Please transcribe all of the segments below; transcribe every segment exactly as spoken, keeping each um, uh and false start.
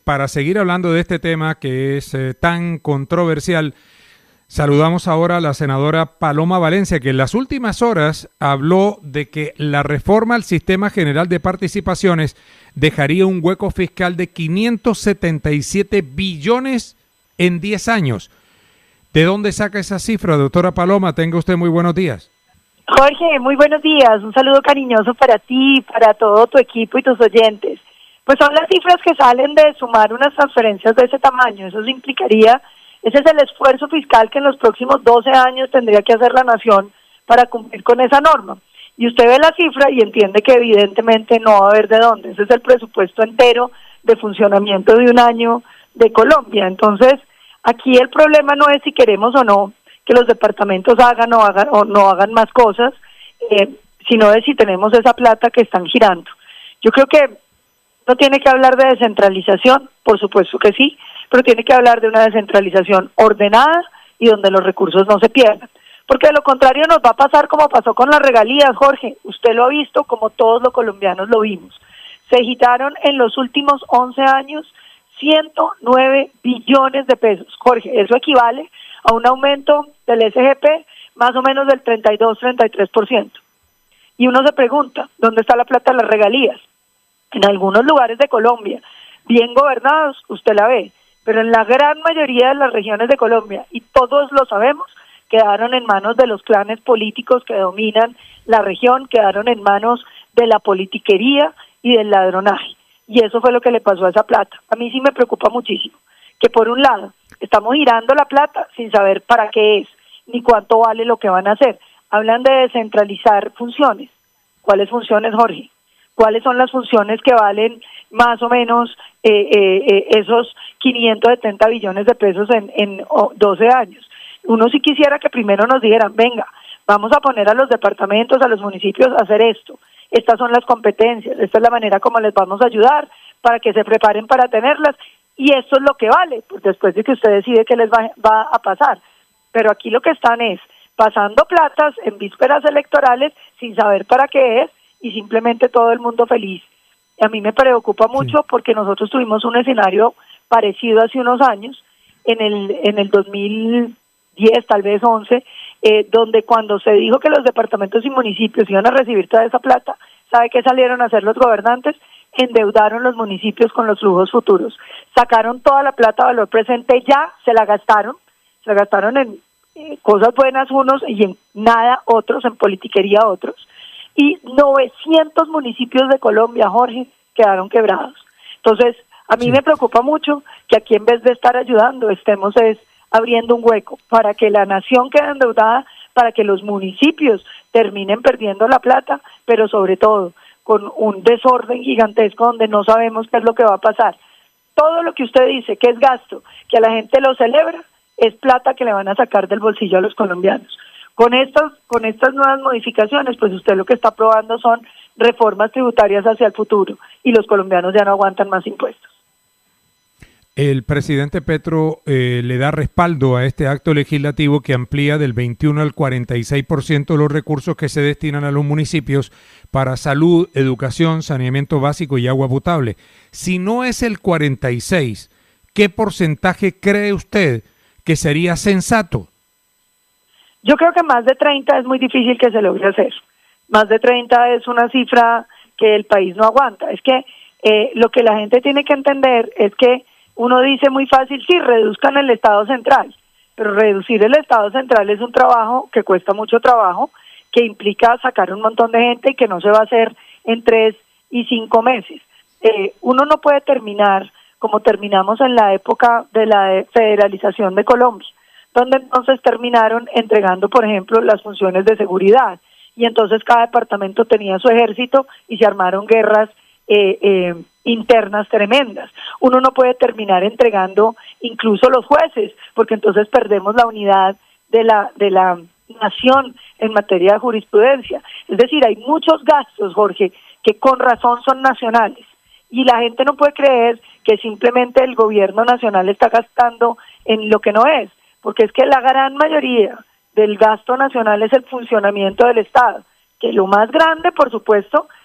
Para seguir hablando de este tema que es eh, tan controversial, saludamos ahora a la senadora Paloma Valencia, que en las últimas horas habló de que la reforma al Sistema General de Participaciones dejaría un hueco fiscal de quinientos setenta y siete billones en diez años. ¿De dónde saca esa cifra, doctora Paloma? Tenga usted muy buenos días. Jorge, muy buenos días. Un saludo cariñoso para ti, para todo tu equipo y tus oyentes. Pues son las cifras que salen de sumar unas transferencias de ese tamaño. Eso implicaría, ese es el esfuerzo fiscal que en los próximos doce años tendría que hacer la nación para cumplir con esa norma. Y usted ve la cifra y entiende que evidentemente no va a haber de dónde. Ese es el presupuesto entero de funcionamiento de un año de Colombia. Entonces, aquí el problema no es si queremos o no que los departamentos hagan o, hagan, o no hagan más cosas, eh, sino de si tenemos esa plata que están girando. Yo creo que no tiene que hablar de descentralización, por supuesto que sí, pero tiene que hablar de una descentralización ordenada y donde los recursos no se pierdan. Porque de lo contrario nos va a pasar como pasó con las regalías, Jorge. Usted lo ha visto como todos los colombianos lo vimos. Se agitaron en los últimos once años ciento nueve billones de pesos. Jorge, eso equivale a un aumento del S G P más o menos del treinta y dos, treinta y tres por ciento. Y uno se pregunta, ¿dónde está la plata de las regalías? En algunos lugares de Colombia, bien gobernados, usted la ve, pero en la gran mayoría de las regiones de Colombia, y todos lo sabemos, quedaron en manos de los clanes políticos que dominan la región, quedaron en manos de la politiquería y del ladronaje. Y eso fue lo que le pasó a esa plata. A mí sí me preocupa muchísimo, que por un lado, estamos girando la plata sin saber para qué es, ni cuánto vale lo que van a hacer. Hablan de descentralizar funciones. ¿Cuáles funciones, Jorge? ¿Cuáles son las funciones que valen más o menos eh, eh, eh, esos quinientos setenta billones de pesos en, en oh, doce años? Uno sí quisiera que primero nos dijeran, venga, vamos a poner a los departamentos, a los municipios a hacer esto. Estas son las competencias, esta es la manera como les vamos a ayudar para que se preparen para tenerlas. Y esto es lo que vale, pues después de que usted decide qué les va, va a pasar. Pero aquí lo que están es pasando platas en vísperas electorales sin saber para qué es y simplemente todo el mundo feliz. A mí me preocupa mucho sí. porque nosotros tuvimos un escenario parecido hace unos años, en el en el dos mil diez, tal vez once, eh, donde cuando se dijo que los departamentos y municipios iban a recibir toda esa plata, ¿sabe qué salieron a hacer los gobernantes? Endeudaron los municipios con los flujos futuros. Sacaron toda la plata a valor presente, ya se la gastaron, se la gastaron en eh, cosas buenas unos y en nada otros, en politiquería otros. Y novecientos municipios de Colombia, Jorge, quedaron quebrados. Entonces, a mí sí. me preocupa mucho que aquí en vez de estar ayudando, estemos es abriendo un hueco para que la nación quede endeudada, para que los municipios terminen perdiendo la plata, pero sobre todo con un desorden gigantesco donde no sabemos qué es lo que va a pasar. Todo lo que usted dice que es gasto, que a la gente lo celebra, es plata que le van a sacar del bolsillo a los colombianos. Con estas, con estas nuevas modificaciones, pues usted lo que está aprobando son reformas tributarias hacia el futuro y los colombianos ya no aguantan más impuestos. El presidente Petro eh, le da respaldo a este acto legislativo que amplía del veintiuno al cuarenta y seis por ciento los recursos que se destinan a los municipios para salud, educación, saneamiento básico y agua potable. Si no es el cuarenta y seis, ¿qué porcentaje cree usted que sería sensato? Yo creo que más de treinta es muy difícil que se logre hacer. Más de treinta es una cifra que el país no aguanta. Es que eh, lo que la gente tiene que entender es que uno dice muy fácil, sí, reduzcan el Estado central, pero reducir el Estado central es un trabajo que cuesta mucho trabajo, que implica sacar un montón de gente y que no se va a hacer en tres y cinco meses. Eh, uno no puede terminar como terminamos en la época de la federalización de Colombia, donde entonces terminaron entregando, por ejemplo, las funciones de seguridad, y entonces cada departamento tenía su ejército y se armaron guerras eh, eh, internas tremendas. Uno no puede terminar entregando incluso los jueces, porque entonces perdemos la unidad de la de la nación en materia de jurisprudencia. Es decir, hay muchos gastos, Jorge, que con razón son nacionales, y la gente no puede creer que simplemente el gobierno nacional está gastando en lo que no es, porque es que la gran mayoría del gasto nacional es el funcionamiento del Estado, que lo más grande, por supuesto,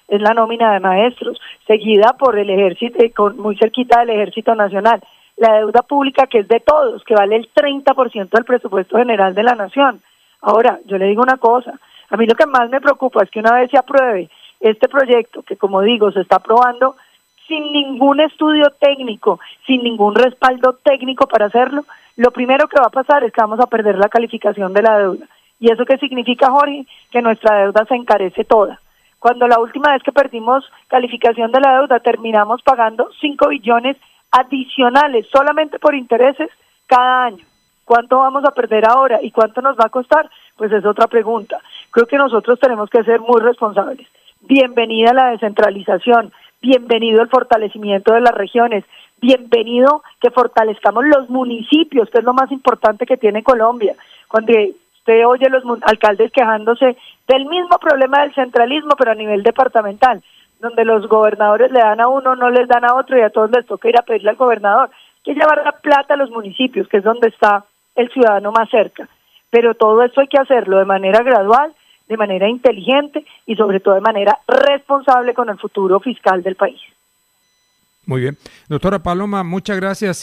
es la nómina de maestros, seguida por el ejército, con, muy cerquita del Ejército Nacional. La deuda pública, que es de todos, que vale el treinta por ciento del presupuesto general de la nación. Ahora, yo le digo una cosa, a mí lo que más me preocupa es que una vez se apruebe este proyecto, que como digo, se está aprobando sin ningún estudio técnico, sin ningún respaldo técnico para hacerlo, lo primero que va a pasar es que vamos a perder la calificación de la deuda. ¿Y eso qué significa, Jorge? Que nuestra deuda se encarece toda. Cuando la última vez que perdimos calificación de la deuda terminamos pagando cinco billones adicionales solamente por intereses cada año. ¿Cuánto vamos a perder ahora y cuánto nos va a costar? Pues es otra pregunta. Creo que nosotros tenemos que ser muy responsables. Bienvenida la descentralización, bienvenido el fortalecimiento de las regiones, bienvenido que fortalezcamos los municipios, que es lo más importante que tiene Colombia. Cuando usted oye a los alcaldes quejándose del mismo problema del centralismo, pero a nivel departamental, donde los gobernadores le dan a uno, no les dan a otro, y a todos les toca ir a pedirle al gobernador que llevar la plata a los municipios, que es donde está el ciudadano más cerca. Pero todo esto hay que hacerlo de manera gradual, de manera inteligente y sobre todo de manera responsable con el futuro fiscal del país. Muy bien. Doctora Paloma, muchas gracias.